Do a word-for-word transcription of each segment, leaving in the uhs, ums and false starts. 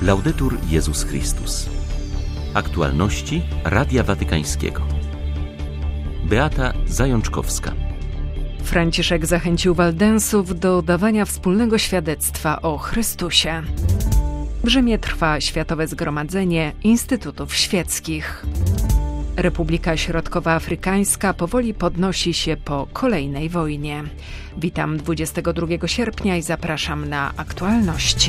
Laudetur Jezus Chrystus. Aktualności Radia Watykańskiego. Beata Zajączkowska. Franciszek zachęcił Waldensów do dawania wspólnego świadectwa o Chrystusie. W Rzymie trwa Światowe Zgromadzenie Instytutów Świeckich. Republika Środkowoafrykańska powoli podnosi się po kolejnej wojnie. Witam dwudziestego drugiego sierpnia i zapraszam na aktualności.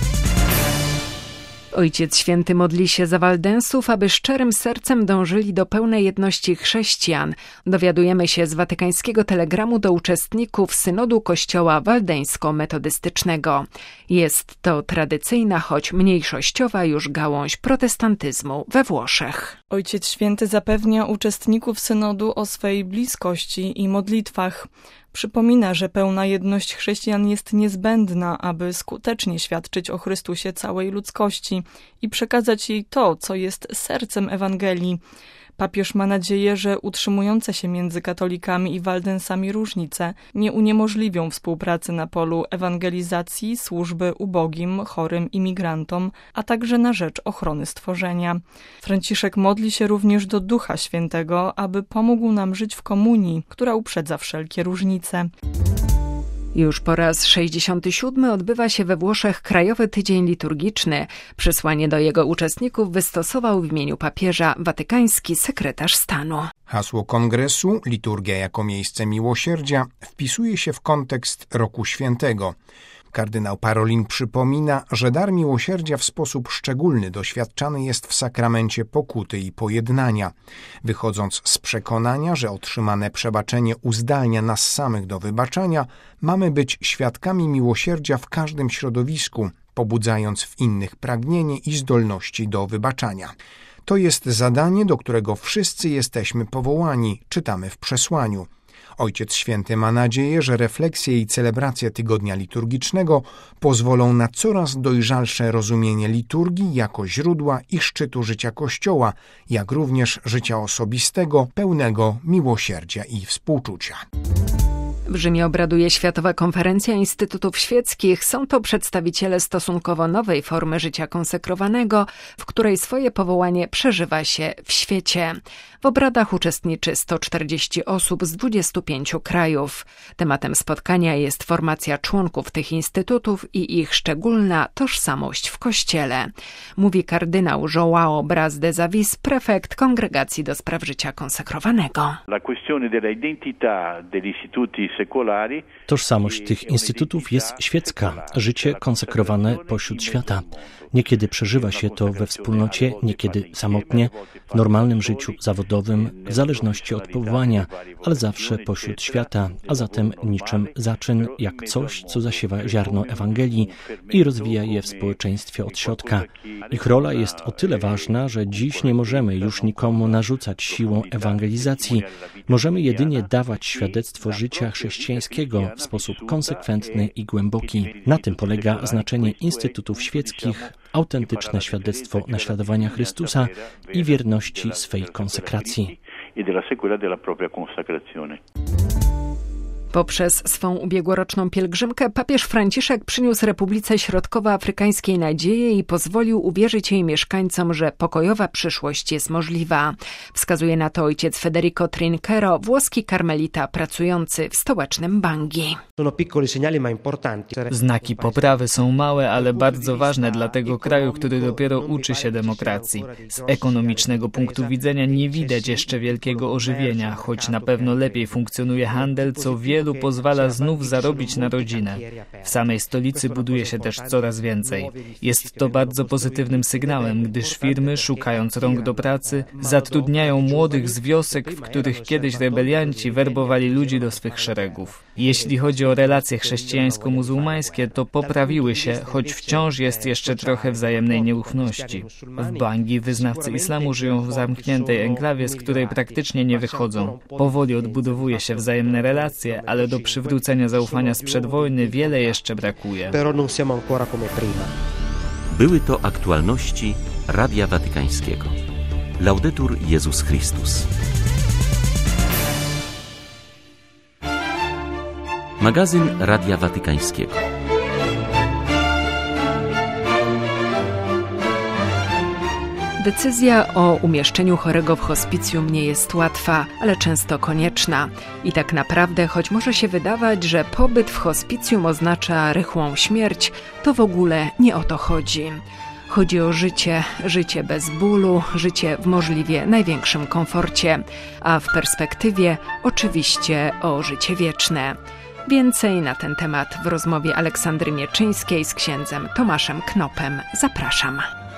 Ojciec Święty modli się za Waldensów, aby szczerym sercem dążyli do pełnej jedności chrześcijan. Dowiadujemy się z watykańskiego telegramu do uczestników synodu Kościoła Waldeńsko-Metodystycznego. Jest to tradycyjna, choć mniejszościowa już gałąź protestantyzmu we Włoszech. Ojciec Święty zapewnia uczestników synodu o swej bliskości i modlitwach. Przypomina, że pełna jedność chrześcijan jest niezbędna, aby skutecznie świadczyć o Chrystusie całej ludzkości i przekazać jej to, co jest sercem Ewangelii. Papież ma nadzieję, że utrzymujące się między katolikami i Waldensami różnice nie uniemożliwią współpracy na polu ewangelizacji, służby ubogim, chorym imigrantom, a także na rzecz ochrony stworzenia. Franciszek modli się również do Ducha Świętego, aby pomógł nam żyć w komunii, która uprzedza wszelkie różnice. Już po raz sześćdziesiąty siódmy odbywa się we Włoszech Krajowy Tydzień Liturgiczny. Przesłanie do jego uczestników wystosował w imieniu papieża watykański sekretarz stanu. Hasło kongresu, liturgia jako miejsce miłosierdzia, wpisuje się w kontekst Roku Świętego. Kardynał Parolin przypomina, że dar miłosierdzia w sposób szczególny doświadczany jest w sakramencie pokuty i pojednania, wychodząc z przekonania, że otrzymane przebaczenie uzdalnia nas samych do wybaczania, mamy być świadkami miłosierdzia w każdym środowisku, pobudzając w innych pragnienie i zdolności do wybaczania. To jest zadanie, do którego wszyscy jesteśmy powołani, czytamy w przesłaniu. Ojciec Święty ma nadzieję, że refleksje i celebracje tygodnia liturgicznego pozwolą na coraz dojrzalsze rozumienie liturgii jako źródła i szczytu życia Kościoła, jak również życia osobistego, pełnego miłosierdzia i współczucia. W Rzymie obraduje Światowa Konferencja Instytutów Świeckich. Są to przedstawiciele stosunkowo nowej formy życia konsekrowanego, w której swoje powołanie przeżywa się w świecie. W obradach uczestniczy sto czterdzieści osób z dwudziestu pięciu krajów. Tematem spotkania jest formacja członków tych instytutów i ich szczególna tożsamość w Kościele. Mówi kardynał João Braz de Avis, prefekt Kongregacji do Spraw Życia Konsekrowanego. Tożsamość tych instytutów jest świecka, życie konsekrowane pośród świata. Niekiedy przeżywa się to we wspólnocie, niekiedy samotnie, w normalnym życiu zawodowym, w zależności od powołania, ale zawsze pośród świata, a zatem niczym zaczyn, jak coś, co zasiewa ziarno Ewangelii i rozwija je w społeczeństwie od środka. Ich rola jest o tyle ważna, że dziś nie możemy już nikomu narzucać siłą ewangelizacji. Możemy jedynie dawać świadectwo życia chrześcijańskiego w sposób konsekwentny i głęboki. Na tym polega znaczenie instytutów świeckich, autentyczne świadectwo naśladowania Chrystusa i wierności swej konsekracji. Poprzez swą ubiegłoroczną pielgrzymkę papież Franciszek przyniósł Republice Środkowoafrykańskiej nadzieję i pozwolił uwierzyć jej mieszkańcom, że pokojowa przyszłość jest możliwa. Wskazuje na to ojciec Federico Trinchero, włoski karmelita pracujący w stołecznym Bangi. Znaki poprawy są małe, ale bardzo ważne dla tego kraju, który dopiero uczy się demokracji. Z ekonomicznego punktu widzenia nie widać jeszcze wielkiego ożywienia, choć na pewno lepiej funkcjonuje handel, co wielu pozwala znów zarobić na rodzinę. W samej stolicy buduje się też coraz więcej. Jest to bardzo pozytywnym sygnałem, gdyż firmy, szukając rąk do pracy, zatrudniają młodych z wiosek, w których kiedyś rebelianci werbowali ludzi do swych szeregów. Jeśli chodzi o relacje chrześcijańsko-muzułmańskie, to poprawiły się, choć wciąż jest jeszcze trochę wzajemnej nieufności. W Bangi wyznawcy islamu żyją w zamkniętej enklawie, z której praktycznie nie wychodzą. Powoli odbudowuje się wzajemne relacje, ale do przywrócenia zaufania sprzed wojny wiele jeszcze brakuje. Były to aktualności Radia Watykańskiego. Laudetur Jezus Chrystus. Magazyn Radia Watykańskiego. Decyzja o umieszczeniu chorego w hospicjum nie jest łatwa, ale często konieczna. I tak naprawdę, choć może się wydawać, że pobyt w hospicjum oznacza rychłą śmierć, to w ogóle nie o to chodzi. Chodzi o życie, życie bez bólu, życie w możliwie największym komforcie, a w perspektywie oczywiście o życie wieczne. Więcej na ten temat w rozmowie Aleksandry Mieczyńskiej z księdzem Tomaszem Knopem. Zapraszam.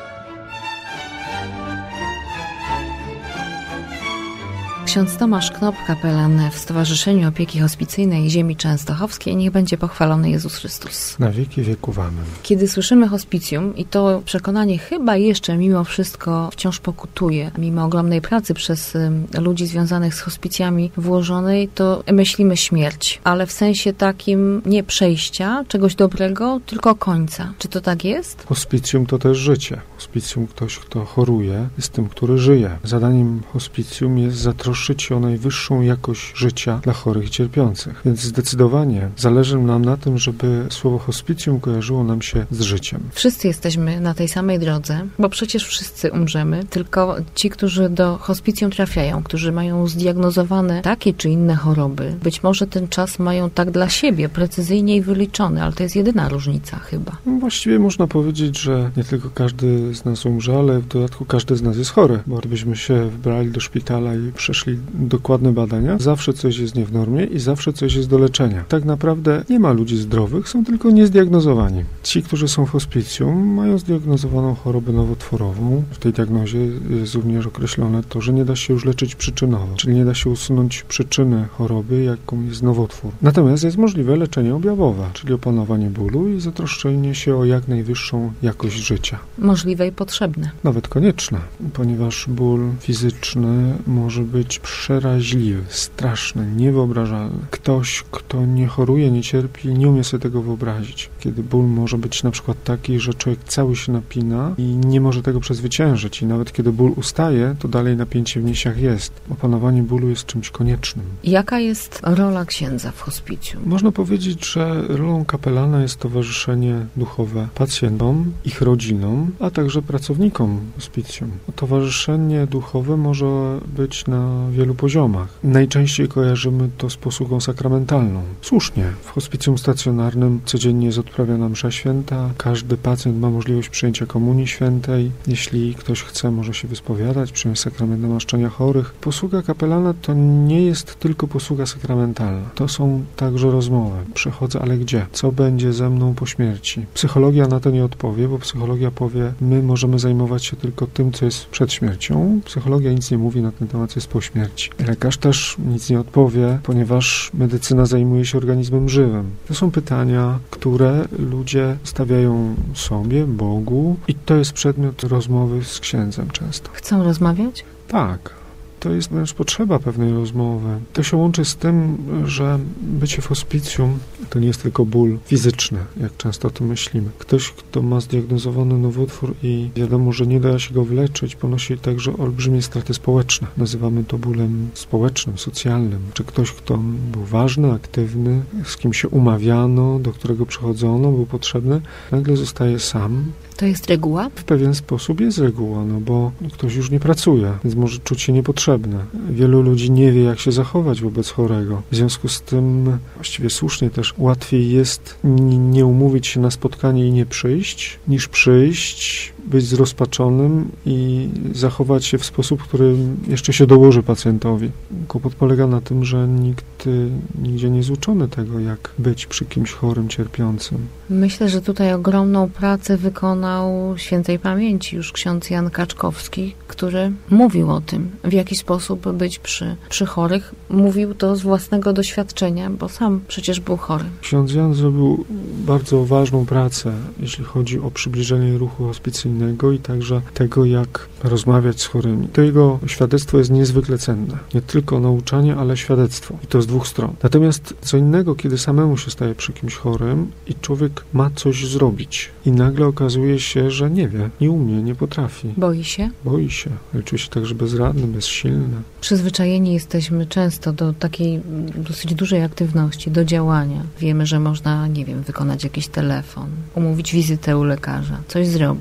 Ksiądz Tomasz Knop, kapelan w Stowarzyszeniu Opieki Hospicyjnej Ziemi Częstochowskiej. Niech będzie pochwalony Jezus Chrystus. Na wieki wieków amen. Kiedy słyszymy hospicjum, i to przekonanie chyba jeszcze mimo wszystko wciąż pokutuje, mimo ogromnej pracy przez ludzi związanych z hospicjami włożonej, to myślimy śmierć, ale w sensie takim nie przejścia czegoś dobrego, tylko końca. Czy to tak jest? Hospicjum to też życie. Hospicjum ktoś, kto choruje, jest tym, który żyje. Zadaniem hospicjum jest zatroszczyć się o najwyższą jakość życia dla chorych i cierpiących. Więc zdecydowanie zależy nam na tym, żeby słowo hospicjum kojarzyło nam się z życiem. Wszyscy jesteśmy na tej samej drodze, bo przecież wszyscy umrzemy, tylko ci, którzy do hospicjum trafiają, którzy mają zdiagnozowane takie czy inne choroby, być może ten czas mają tak dla siebie precyzyjnie i wyliczony, ale to jest jedyna różnica chyba. No właściwie można powiedzieć, że nie tylko każdy z nas umrze, ale w dodatku każdy z nas jest chory, bo gdybyśmy się wybrali do szpitala i przeszli dokładne badania, zawsze coś jest nie w normie i zawsze coś jest do leczenia. Tak naprawdę nie ma ludzi zdrowych, są tylko niezdiagnozowani. Ci, którzy są w hospicjum, mają zdiagnozowaną chorobę nowotworową. W tej diagnozie jest również określone to, że nie da się już leczyć przyczynowo, czyli nie da się usunąć przyczyny choroby, jaką jest nowotwór. Natomiast jest możliwe leczenie objawowe, czyli opanowanie bólu i zatroszczenie się o jak najwyższą jakość życia. Możliwe i potrzebne. Nawet konieczne, ponieważ ból fizyczny może być przeraźliwy, straszny, niewyobrażalny. Ktoś, kto nie choruje, nie cierpi, nie umie sobie tego wyobrazić. Kiedy ból może być na przykład taki, że człowiek cały się napina i nie może tego przezwyciężyć. I nawet kiedy ból ustaje, to dalej napięcie w mięśniach jest. Opanowanie bólu jest czymś koniecznym. Jaka jest rola księdza w hospicjum? Można powiedzieć, że rolą kapelana jest towarzyszenie duchowe pacjentom, ich rodzinom, a także pracownikom hospicjum. Towarzyszenie duchowe może być na wielu poziomach. Najczęściej kojarzymy to z posługą sakramentalną. Słusznie. W hospicjum stacjonarnym codziennie jest odprawiana msza święta. Każdy pacjent ma możliwość przyjęcia komunii świętej. Jeśli ktoś chce, może się wyspowiadać, przyjąć sakrament namaszczenia chorych. Posługa kapelana to nie jest tylko posługa sakramentalna. To są także rozmowy. Przychodzę, ale gdzie? Co będzie ze mną po śmierci? Psychologia na to nie odpowie, bo psychologia powie, my możemy zajmować się tylko tym, co jest przed śmiercią. Psychologia nic nie mówi na ten temat, co jest po śmierci. Lekarz też nic nie odpowie, ponieważ medycyna zajmuje się organizmem żywym. To są pytania, które ludzie stawiają sobie, Bogu i to jest przedmiot rozmowy z księdzem często. Chcą rozmawiać? Tak. To jest wręcz potrzeba pewnej rozmowy. To się łączy z tym, że bycie w hospicjum to nie jest tylko ból fizyczny, jak często o tym myślimy. Ktoś, kto ma zdiagnozowany nowotwór i wiadomo, że nie da się go wyleczyć, ponosi także olbrzymie straty społeczne. Nazywamy to bólem społecznym, socjalnym. Czy ktoś, kto był ważny, aktywny, z kim się umawiano, do którego przychodzono, był potrzebny, nagle zostaje sam. To jest reguła? W pewien sposób jest reguła, no bo ktoś już nie pracuje, więc może czuć się niepotrzebny. Wielu ludzi nie wie, jak się zachować wobec chorego. W związku z tym, właściwie słusznie też, łatwiej jest nie umówić się na spotkanie i nie przyjść, niż przyjść, być zrozpaczonym i zachować się w sposób, który jeszcze się dołoży pacjentowi. Kłopot polega na tym, że nikt nigdzie nie jest uczony tego, jak być przy kimś chorym, cierpiącym. Myślę, że tutaj ogromną pracę wykonał świętej pamięci już ksiądz Jan Kaczkowski, który mówił o tym, w jaki sposób być przy, przy chorych. Mówił to z własnego doświadczenia, bo sam przecież był chory. Ksiądz Jan zrobił bardzo ważną pracę, jeśli chodzi o przybliżenie ruchu hospicyjnego i także tego, jak rozmawiać z chorymi. To jego świadectwo jest niezwykle cenne. Nie tylko nauczanie, ale świadectwo. I to z dwóch stron. Natomiast co innego, kiedy samemu się staje przy kimś chorym i człowiek ma coś zrobić i nagle okazuje się, że nie wie, nie umie, nie potrafi. Boi się? Boi się. Czuje się także bezradny, bezsilny. Przyzwyczajeni jesteśmy często do takiej dosyć dużej aktywności, do działania. Wiemy, że można, nie wiem, wykonać jakiś telefon, umówić wizytę u lekarza, coś zrobić. Wtedy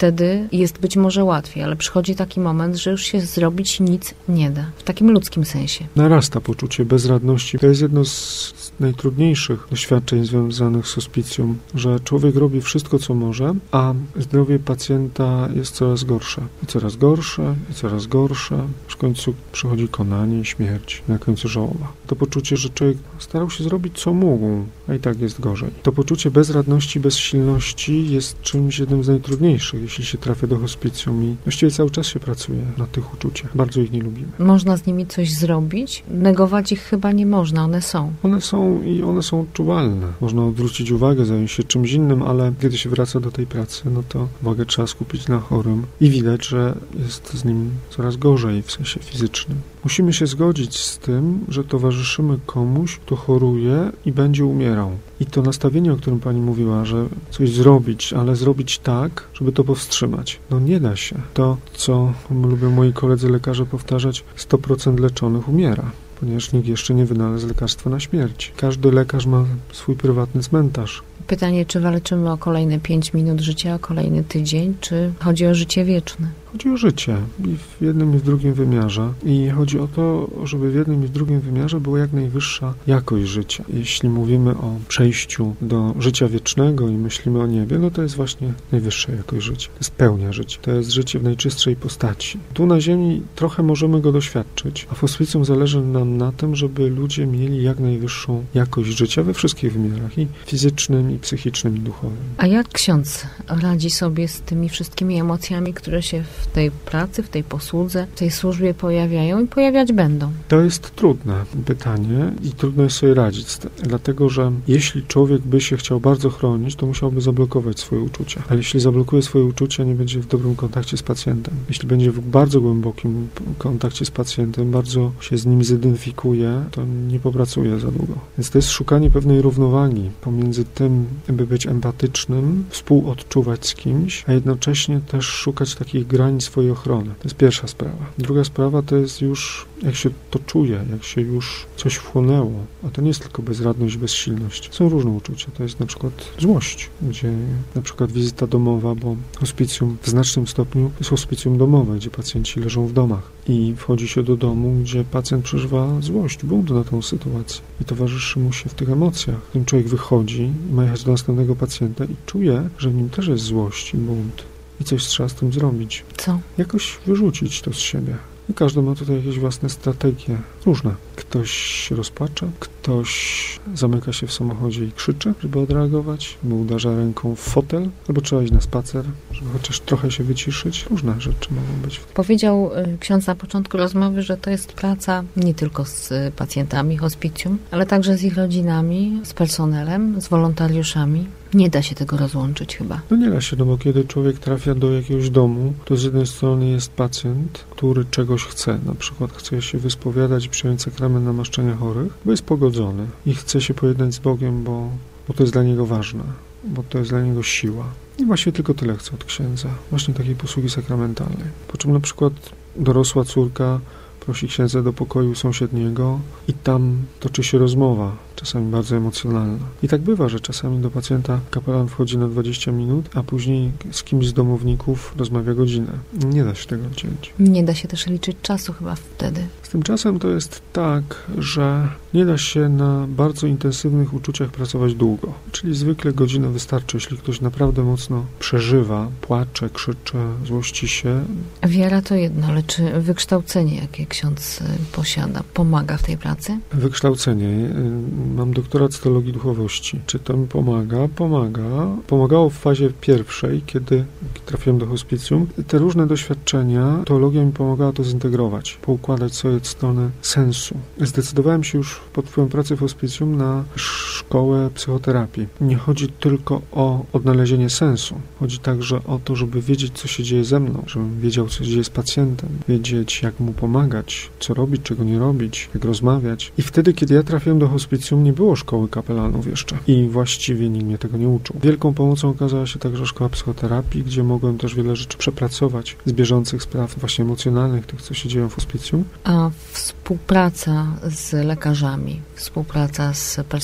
wtedy jest być może łatwiej, ale przychodzi taki moment, że już się zrobić nic nie da. W takim ludzkim sensie. Narasta poczucie bezradności. To jest jedno z najtrudniejszych doświadczeń związanych z hospicjum, że człowiek robi wszystko, co może, a zdrowie pacjenta jest coraz gorsze. I coraz gorsze, i coraz gorsze. W końcu przychodzi konanie i śmierć. Na końcu żałoba. To poczucie, że człowiek starał się zrobić, co mógł, a i tak jest gorzej. To poczucie bezradności, bezsilności jest czymś jednym z najtrudniejszych, jeśli się trafia do hospicjum i właściwie cały czas się pracuje na tych uczuciach. Bardzo ich nie lubimy. Można z nimi coś zrobić? Negować ich chyba nie można, one są. One są i one są odczuwalne. Można odwrócić uwagę, zająć się czymś innym, ale kiedy się wraca do tej pracy, no to uwagę trzeba skupić na chorym i widać, że jest z nim coraz gorzej w sensie fizycznym. Musimy się zgodzić z tym, że towarzyszymy komuś, kto choruje i będzie umierał. I to nastawienie, o którym pani mówiła, że coś zrobić, ale zrobić tak, żeby to powstrzymać. No nie da się. To, co lubią moi koledzy lekarze powtarzać, sto procent leczonych umiera, ponieważ nikt jeszcze nie wynalazł lekarstwa na śmierć. Każdy lekarz ma swój prywatny cmentarz. Pytanie, czy walczymy o kolejne pięć minut życia, o kolejny tydzień, czy chodzi o życie wieczne? Chodzi o życie i w jednym i w drugim wymiarze. I chodzi o to, żeby w jednym i w drugim wymiarze była jak najwyższa jakość życia. Jeśli mówimy o przejściu do życia wiecznego i myślimy o niebie, no to jest właśnie najwyższa jakość życia. To jest pełnia życia. To jest życie w najczystszej postaci. Tu na ziemi trochę możemy go doświadczyć, a w hospicjum zależy nam na tym, żeby ludzie mieli jak najwyższą jakość życia we wszystkich wymiarach, i fizycznym, i psychicznym, i duchowym. A jak ksiądz radzi sobie z tymi wszystkimi emocjami, które się w tej pracy, w tej posłudze, w tej służbie pojawiają i pojawiać będą? To jest trudne pytanie i trudno jest sobie radzić z tym, dlatego że jeśli człowiek by się chciał bardzo chronić, to musiałby zablokować swoje uczucia. Ale jeśli zablokuje swoje uczucia, nie będzie w dobrym kontakcie z pacjentem. Jeśli będzie w bardzo głębokim kontakcie z pacjentem, bardzo się z nim zidentyfikuje, to nie popracuje za długo. Więc to jest szukanie pewnej równowagi pomiędzy tym, by być empatycznym, współodczuwać z kimś, a jednocześnie też szukać takich granic swojej ochrony. To jest pierwsza sprawa. Druga sprawa to jest już, jak się to czuje, jak się już coś wchłonęło, a to nie jest tylko bezradność, bezsilność. Są różne uczucia. To jest na przykład złość, gdzie na przykład wizyta domowa, bo hospicjum w znacznym stopniu jest hospicjum domowe, gdzie pacjenci leżą w domach i wchodzi się do domu, gdzie pacjent przeżywa złość, bunt na tą sytuację i towarzyszy mu się w tych emocjach. Ten człowiek wychodzi i ma jechać do następnego pacjenta i czuje, że w nim też jest złość i bunt. I coś trzeba z tym zrobić. Co? Jakoś wyrzucić to z siebie. I każdy ma tutaj jakieś własne strategie, różne. Ktoś się rozpacza, ktoś zamyka się w samochodzie i krzyczy, żeby odreagować, albo uderza ręką w fotel, albo trzeba iść na spacer, żeby chociaż trochę się wyciszyć. Różne rzeczy mogą być. Powiedział ksiądz na początku rozmowy, że to jest praca nie tylko z pacjentami hospicjum, ale także z ich rodzinami, z personelem, z wolontariuszami. Nie da się tego rozłączyć chyba. No nie da się, no bo kiedy człowiek trafia do jakiegoś domu, to z jednej strony jest pacjent, który czegoś chce, na przykład chce się wyspowiadać i przyjąć sakrament namaszczenia chorych, bo jest pogodzony i chce się pojednać z Bogiem, bo, bo to jest dla niego ważne, bo to jest dla niego siła. I właśnie tylko tyle chce od księdza, właśnie takiej posługi sakramentalnej. Po czym na przykład dorosła córka prosi księdza do pokoju sąsiedniego i tam toczy się rozmowa, czasami bardzo emocjonalna. I tak bywa, że czasami do pacjenta kapelan wchodzi na dwadzieścia minut, a później z kimś z domowników rozmawia godzinę. Nie da się tego odciąć. Nie da się też liczyć czasu chyba wtedy. Z tym czasem to jest tak, że nie da się na bardzo intensywnych uczuciach pracować długo. Czyli zwykle godzina wystarczy, jeśli ktoś naprawdę mocno przeżywa, płacze, krzyczy, złości się. Wiara to jedno, ale czy wykształcenie, jakie ksiądz posiada, pomaga w tej pracy? Wykształcenie. Mam doktorat z teologii duchowości. Czy to mi pomaga? Pomaga. Pomagało w fazie pierwszej, kiedy trafiłem do hospicjum. Te różne doświadczenia, teologia mi pomagała to zintegrować, poukładać sobie od strony sensu. Zdecydowałem się już pod wpływem pracy w hospicjum na szkołę psychoterapii. Nie chodzi tylko o odnalezienie sensu. Chodzi także o to, żeby wiedzieć, co się dzieje ze mną, żebym wiedział, co się dzieje z pacjentem, wiedzieć, jak mu pomagać, co robić, czego nie robić, jak rozmawiać. I wtedy, kiedy ja trafiłem do hospicjum, nie było szkoły kapelanów jeszcze i właściwie nikt mnie tego nie uczył. Wielką pomocą okazała się także szkoła psychoterapii, gdzie mogłem też wiele rzeczy przepracować z bieżących spraw właśnie emocjonalnych, tych, co się dzieją w hospicjum. A współpraca z lekarzami, współpraca z personelem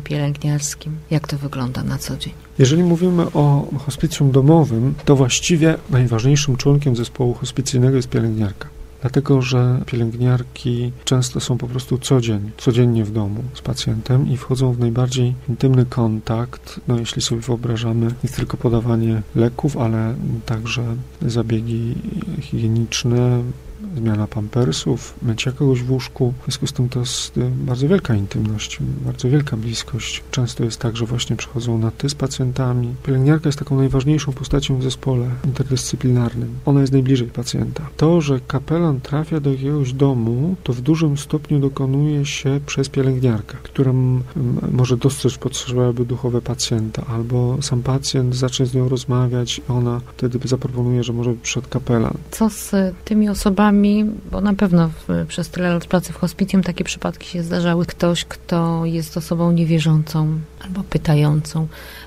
pielęgniarskim. Jak to wygląda na co dzień? Jeżeli mówimy o hospicjum domowym, to właściwie najważniejszym członkiem zespołu hospicyjnego jest pielęgniarka. Dlatego, że pielęgniarki często są po prostu co dzień, codziennie w domu z pacjentem i wchodzą w najbardziej intymny kontakt. No, jeśli sobie wyobrażamy nie tylko podawanie leków, ale także zabiegi higieniczne, zmiana pampersów, mycia kogoś w łóżku. W związku z tym to jest bardzo wielka intymność, bardzo wielka bliskość. Często jest tak, że właśnie przychodzą na ty z pacjentami. Pielęgniarka jest taką najważniejszą postacią w zespole interdyscyplinarnym. Ona jest najbliżej pacjenta. To, że kapelan trafia do jakiegoś domu, to w dużym stopniu dokonuje się przez pielęgniarkę, która może dostrzec potrzeby duchowe pacjenta, albo sam pacjent zacznie z nią rozmawiać i ona wtedy zaproponuje, że może przyszedł kapelan. Co z tymi osobami, bo na pewno w, przez tyle lat pracy w hospicjum takie przypadki się zdarzały. Ktoś, kto jest osobą niewierzącą, albo pytającą,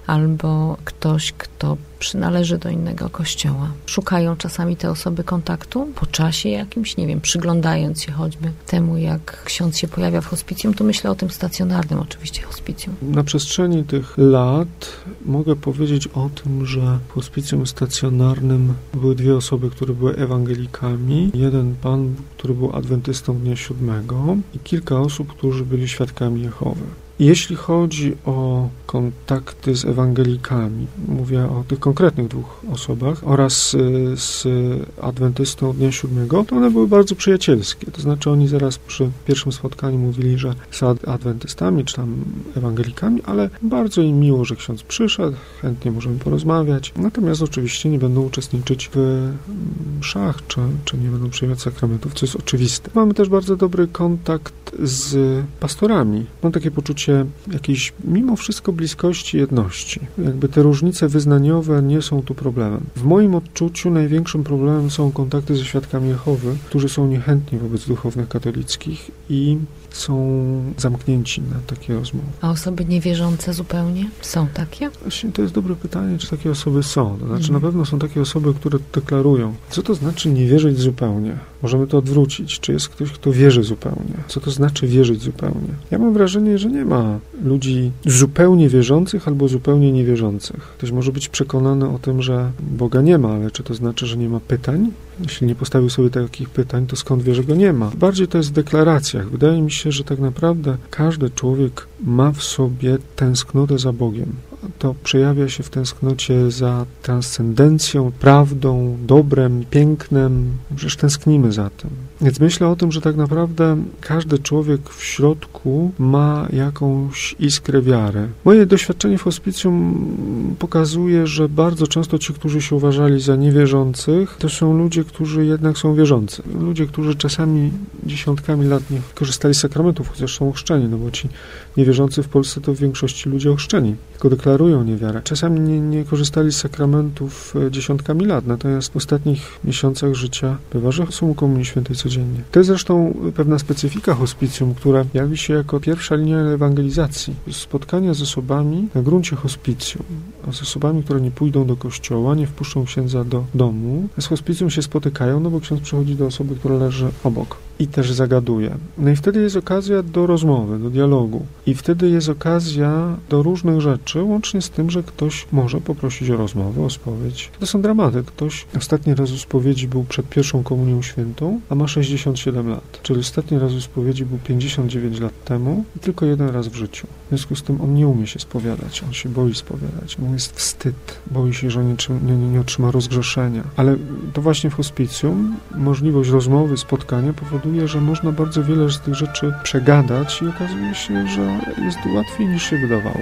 albo ktoś, kto przynależy do innego kościoła. Szukają czasami te osoby kontaktu po czasie jakimś, nie wiem, przyglądając się choćby temu, jak ksiądz się pojawia w hospicjum, to myślę o tym stacjonarnym oczywiście hospicjum. Na przestrzeni tych lat mogę powiedzieć o tym, że w hospicjum stacjonarnym były dwie osoby, które były ewangelikami, jeden pan, który był adwentystą dnia siódmego i kilka osób, którzy byli świadkami Jehowy. Jeśli chodzi o kontakty z ewangelikami, mówię o tych konkretnych dwóch osobach, oraz z adwentystą dnia siódmego, to one były bardzo przyjacielskie. To znaczy oni zaraz przy pierwszym spotkaniu mówili, że są adwentystami, czy tam ewangelikami, ale bardzo im miło, że ksiądz przyszedł, chętnie możemy porozmawiać. Natomiast oczywiście nie będą uczestniczyć w mszach, czy, czy nie będą przyjmować sakramentów, co jest oczywiste. Mamy też bardzo dobry kontakt z pastorami. Mam takie poczucie jakiejś mimo wszystko bliskości, jedności. Jakby te różnice wyznaniowe nie są tu problemem. W moim odczuciu największym problemem są kontakty ze świadkami Jehowy, którzy są niechętni wobec duchownych katolickich i są zamknięci na takie rozmowy. A osoby niewierzące zupełnie? Są takie? Właśnie to jest dobre pytanie, czy takie osoby są. To znaczy Mhm. na pewno są takie osoby, które deklarują. Co to znaczy nie wierzyć zupełnie? Możemy to odwrócić. Czy jest ktoś, kto wierzy zupełnie? Co to znaczy wierzyć zupełnie? Ja mam wrażenie, że nie ma ludzi zupełnie wierzących albo zupełnie niewierzących. Ktoś może być przekonany o tym, że Boga nie ma, ale czy to znaczy, że nie ma pytań? Jeśli nie postawił sobie takich pytań, to skąd wie, że go nie ma? Bardziej to jest w deklaracjach. Wydaje mi się, że tak naprawdę każdy człowiek ma w sobie tęsknotę za Bogiem. To przejawia się w tęsknocie za transcendencją, prawdą, dobrem, pięknem. Przecież tęsknimy za tym. Więc myślę o tym, że tak naprawdę każdy człowiek w środku ma jakąś iskrę wiary. Moje doświadczenie w hospicjum pokazuje, że bardzo często ci, którzy się uważali za niewierzących, to są ludzie, którzy jednak są wierzący. Ludzie, którzy czasami dziesiątkami lat nie korzystali z sakramentów, chociaż są ochrzczeni, no bo ci niewierzący w Polsce to w większości ludzie ochrzczeni, tylko deklarują niewiarę. Czasami nie, nie korzystali z sakramentów dziesiątkami lat, natomiast w ostatnich miesiącach życia bywa, że są u Komunii Świętej codziennie. To jest zresztą pewna specyfika hospicjum, która jawi się jako pierwsza linia ewangelizacji. Spotkania z osobami na gruncie hospicjum, a z osobami, które nie pójdą do kościoła, nie wpuszczą księdza do domu. Z hospicjum się spotykają, no bo ksiądz przychodzi do osoby, która leży obok i też zagaduje. No i wtedy jest okazja do rozmowy, do dialogu. I wtedy jest okazja do różnych rzeczy, łącznie z tym, że ktoś może poprosić o rozmowę, o spowiedź. To są dramaty. Ktoś ostatni raz u spowiedzi był przed pierwszą komunią świętą, a ma sześćdziesiąt siedem lat. Czyli ostatni raz u spowiedzi był pięćdziesiąt dziewięć lat temu i tylko jeden raz w życiu. W związku z tym on nie umie się spowiadać, on się boi spowiadać. Mu jest wstyd, boi się, że nie, nie, nie otrzyma rozgrzeszenia. Ale to właśnie w hospicjum możliwość rozmowy, spotkania powoduje, że można bardzo wiele z tych rzeczy przegadać i okazuje się, że jest łatwiej niż się wydawało.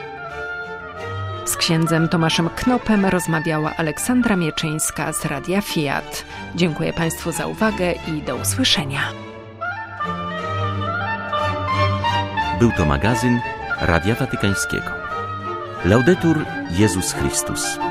Z księdzem Tomaszem Knopem rozmawiała Aleksandra Mieczyńska z Radia Fiat. Dziękuję Państwu za uwagę i do usłyszenia. Był to magazyn Radia Watykańskiego. Laudetur Jezus Chrystus.